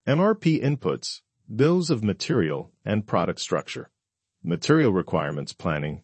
MRP inputs, bills of material, and product structure. Material requirements planning.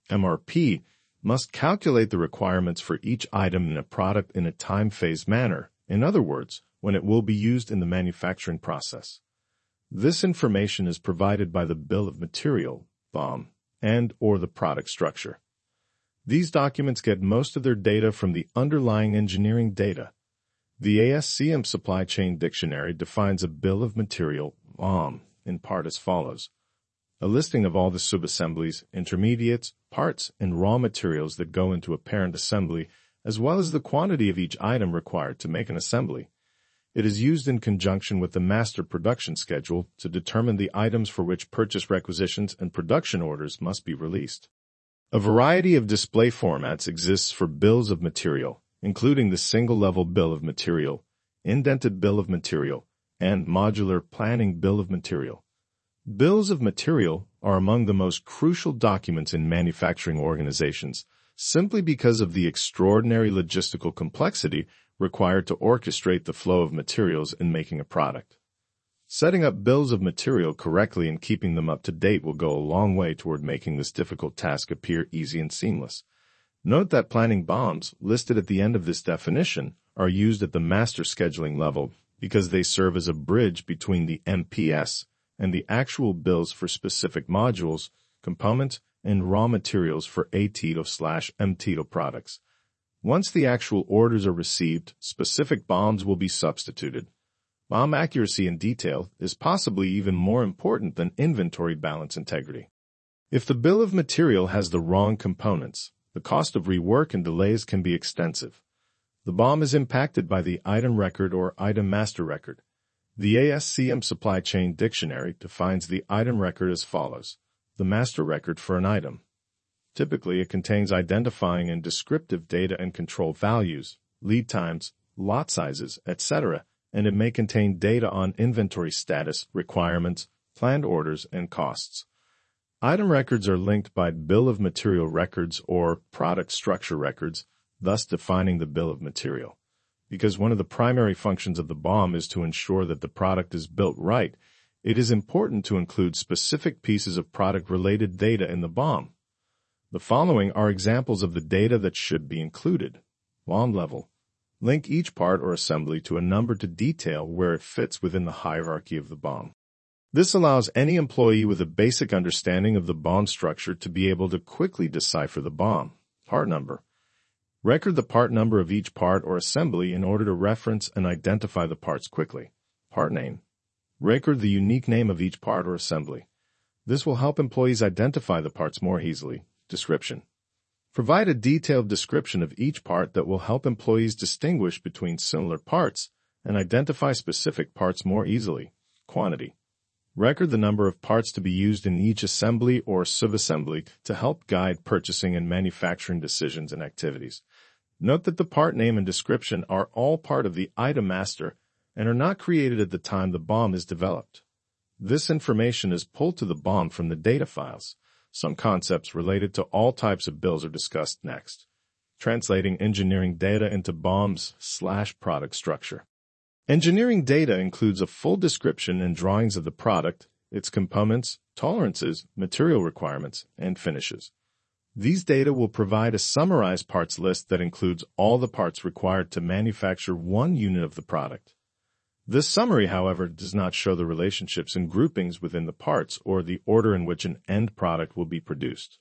MRP must calculate the requirements for each item in a product in a time-phased manner, in other words, when it will be used in the manufacturing process. This information is provided by the bill of material, BOM, and/or the product structure. These documents get most of their data from the underlying engineering data. The ASCM Supply Chain Dictionary defines a bill of material, BOM, in part as follows: a listing of all the subassemblies, intermediates, parts, and raw materials that go into a parent assembly, as well as the quantity of each item required to make an assembly. It is used in conjunction with the master production schedule to determine the items for which purchase requisitions and production orders must be released. A variety of display formats exists for bills of material, including the single-level bill of material, indented bill of material, and modular planning bill of material. Bills of material are among the most crucial documents in manufacturing organizations, simply because of the extraordinary logistical complexity required to orchestrate the flow of materials in making a product. Setting up bills of material correctly and keeping them up to date will go a long way toward making this difficult task appear easy and seamless. Note that planning BOMs listed at the end of this definition are used at the master scheduling level because they serve as a bridge between the MPS and the actual bills for specific modules, components, and raw materials for ATITO/MTITO products. Once the actual orders are received, specific BOMs will be substituted. BOM accuracy and detail is possibly even more important than inventory balance integrity. If the bill of material has the wrong components, the cost of rework and delays can be extensive. The BOM is impacted by the item record or item master record. The ASCM Supply Chain Dictionary defines the item record as follows: the master record for an item. Typically, it contains identifying and descriptive data and control values, lead times, lot sizes, etc., and it may contain data on inventory status, requirements, planned orders, and costs. Item records are linked by bill of material records or product structure records, thus defining the bill of material. Because one of the primary functions of the BOM is to ensure that the product is built right, it is important to include specific pieces of product-related data in the BOM. The following are examples of the data that should be included. BOM level. Link each part or assembly to a number to detail where it fits within the hierarchy of the BOM. This allows any employee with a basic understanding of the BOM structure to be able to quickly decipher the BOM. Part number. Record the part number of each part or assembly in order to reference and identify the parts quickly. Part name. Record the unique name of each part or assembly. This will help employees identify the parts more easily. Description. Provide a detailed description of each part that will help employees distinguish between similar parts and identify specific parts more easily. Quantity. Record the number of parts to be used in each assembly or subassembly to help guide purchasing and manufacturing decisions and activities. Note that the part name and description are all part of the item master and are not created at the time the BOM is developed. This information is pulled to the BOM from the data files. Some concepts related to all types of bills are discussed next. Translating engineering data into BOMs/product structure. Engineering data includes a full description and drawings of the product, its components, tolerances, material requirements, and finishes. These data will provide a summarized parts list that includes all the parts required to manufacture one unit of the product. This summary, however, does not show the relationships and groupings within the parts or the order in which an end product will be produced.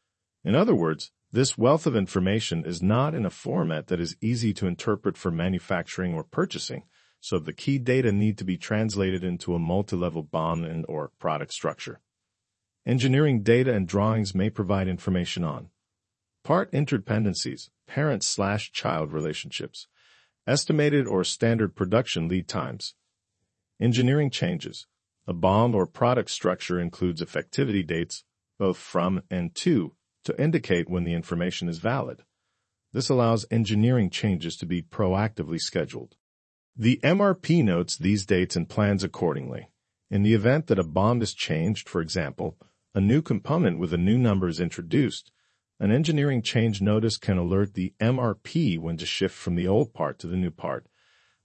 In other words, this wealth of information is not in a format that is easy to interpret for manufacturing or purchasing, so the key data need to be translated into a multi-level BOM and/or product structure. Engineering data and drawings may provide information on part interdependencies, parent/child relationships, estimated or standard production lead times. Engineering changes. A BOM or product structure includes effectivity dates, both from and to indicate when the information is valid. This allows engineering changes to be proactively scheduled. The MRP notes these dates and plans accordingly. In the event that a BOM is changed, for example, a new component with a new number is introduced, an engineering change notice can alert the MRP when to shift from the old part to the new part.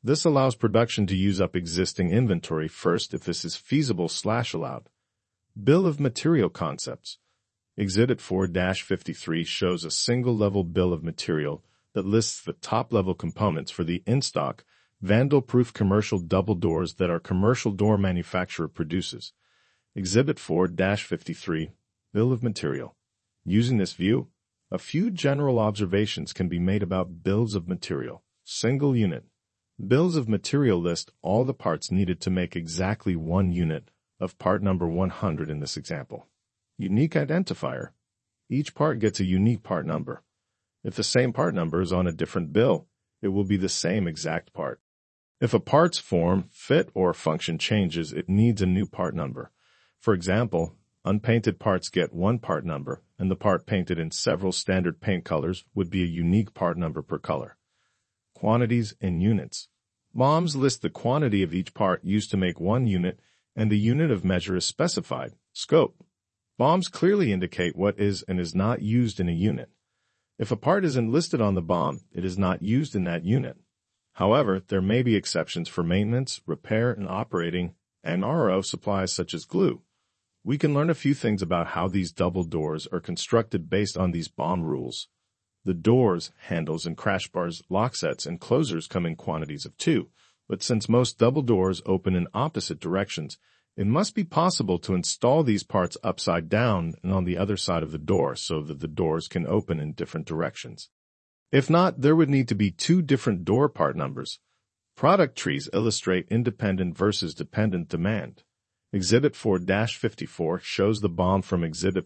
This allows production to use up existing inventory first if this is feasible/allowed. Bill of material concepts. Exhibit 4-53 shows a single-level bill of material that lists the top-level components for the in-stock, vandal-proof commercial double doors that our commercial door manufacturer produces. Exhibit 4-53, Bill of Material. Using this view, a few general observations can be made about bills of material. Single unit. Bills of material list all the parts needed to make exactly one unit of part number 100 in this example. Unique identifier. Each part gets a unique part number. If the same part number is on a different bill, it will be the same exact part. If a part's form, fit, or function changes, it needs a new part number. For example, unpainted parts get one part number, and the part painted in several standard paint colors would be a unique part number per color. Quantities in units. BOMs list the quantity of each part used to make one unit, and the unit of measure is specified. Scope. BOMs clearly indicate what is and is not used in a unit. If a part isn't listed on the BOM, it is not used in that unit. However, there may be exceptions for maintenance, repair, and operating, and RO supplies such as glue. We can learn a few things about how these double doors are constructed based on these BOM rules. The doors, handles, and crash bars, lock sets, and closers come in quantities of 2, but since most double doors open in opposite directions, it must be possible to install these parts upside down and on the other side of the door so that the doors can open in different directions. If not, there would need to be 2 different door part numbers. Product trees illustrate independent versus dependent demand. Exhibit 4-54 shows the BOM from Exhibit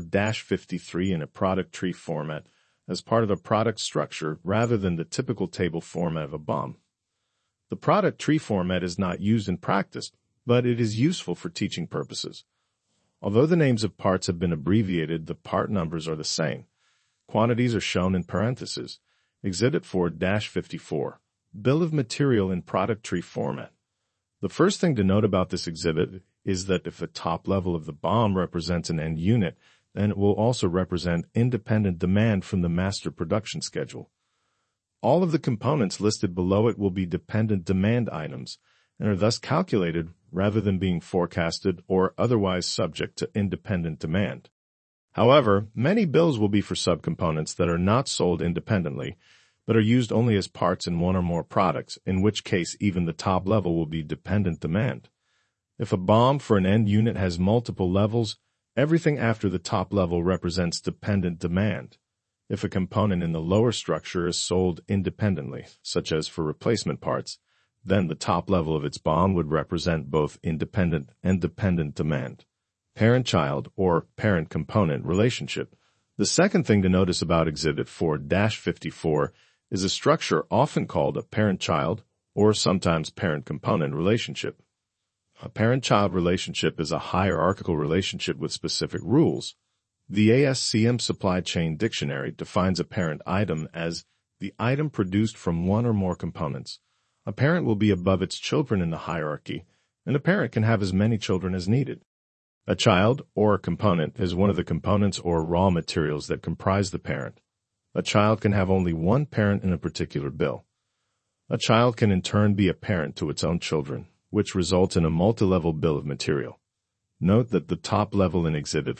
4-53 in a product tree format as part of a product structure rather than the typical table format of a BOM. The product tree format is not used in practice, but it is useful for teaching purposes. Although the names of parts have been abbreviated, the part numbers are the same. Quantities are shown in parentheses. Exhibit 4-54, Bill of Material in product tree format. The first thing to note about this exhibit is that if the top level of the BOM represents an end unit, then it will also represent independent demand from the master production schedule. All of the components listed below it will be dependent demand items and are thus calculated rather than being forecasted or otherwise subject to independent demand. However, many bills will be for subcomponents that are not sold independently, but are used only as parts in one or more products, in which case even the top level will be dependent demand. If a BOM for an end unit has multiple levels, everything after the top level represents dependent demand. If a component in the lower structure is sold independently, such as for replacement parts, then the top level of its BOM would represent both independent and dependent demand. Parent-child or parent-component relationship. The second thing to notice about Exhibit 4-54 is a structure often called a parent-child or sometimes parent-component relationship. A parent-child relationship is a hierarchical relationship with specific rules. The ASCM Supply Chain Dictionary defines a parent item as the item produced from one or more components. A parent will be above its children in the hierarchy, and a parent can have as many children as needed. A child, or a component, is one of the components or raw materials that comprise the parent. A child can have only one parent in a particular bill. A child can in turn be a parent to its own children, which results in a multi-level bill of material. Note that the top level in Exhibit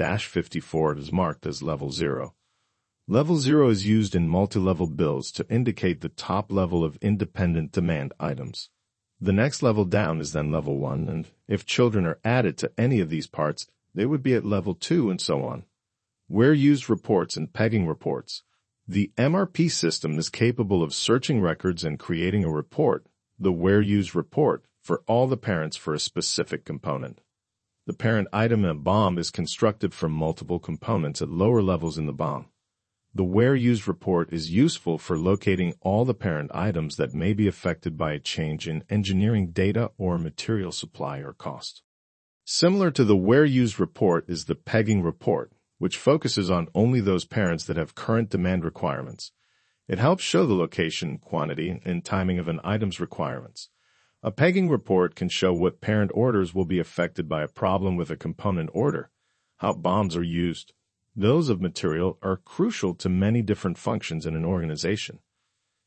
4-54 is marked as Level 0. Level 0 is used in multi-level bills to indicate the top level of independent demand items. The next level down is then Level 1, and if children are added to any of these parts, they would be at Level 2 and so on. Where used reports and pegging reports. The MRP system is capable of searching records and creating a report, the where used report, for all the parents for a specific component. The parent item in a BOM is constructed from multiple components at lower levels in the BOM. The where used report is useful for locating all the parent items that may be affected by a change in engineering data or material supply or cost. Similar to the where used report is the pegging report, which focuses on only those parents that have current demand requirements. It helps show the location, quantity, and timing of an item's requirements. A pegging report can show what parent orders will be affected by a problem with a component order, how BOMs are used. Bills of material are crucial to many different functions in an organization.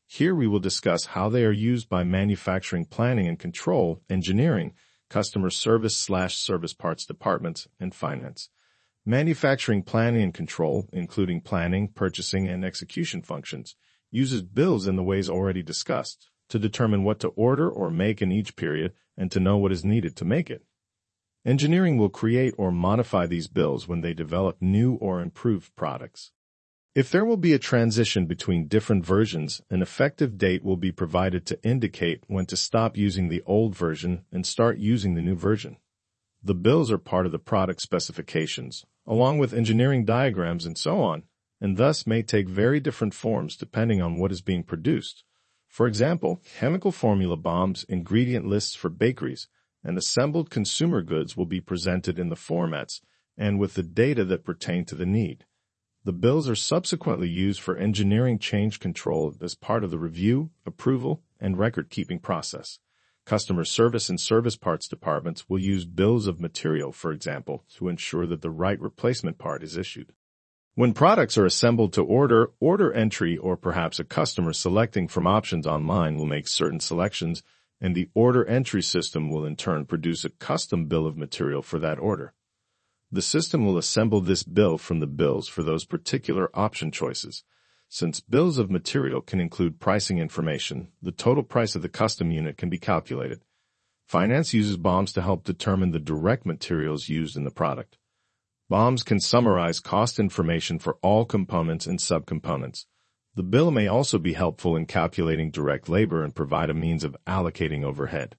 Here we will discuss how they are used by manufacturing planning and control, engineering, customer service/service parts departments, and finance. Manufacturing planning and control, including planning, purchasing, and execution functions, uses bills in the ways already discussed to determine what to order or make in each period and to know what is needed to make it. Engineering will create or modify these bills when they develop new or improved products. If there will be a transition between different versions, an effective date will be provided to indicate when to stop using the old version and start using the new version. The bills are part of the product specifications, along with engineering diagrams and so on, and thus may take very different forms depending on what is being produced. For example, chemical formula bombs, ingredient lists for bakeries, and assembled consumer goods will be presented in the formats and with the data that pertain to the need. The bills are subsequently used for engineering change control as part of the review, approval, and record-keeping process. Customer service and service parts departments will use bills of material, for example, to ensure that the right replacement part is issued. When products are assembled to order entry or perhaps a customer selecting from options online will make certain selections, and the order entry system will in turn produce a custom bill of material for that order. The system will assemble this bill from the bills for those particular option choices. Since bills of material can include pricing information, the total price of the custom unit can be calculated. Finance uses BOMs to help determine the direct materials used in the product. BOMs can summarize cost information for all components and subcomponents. The bill may also be helpful in calculating direct labor and provide a means of allocating overhead.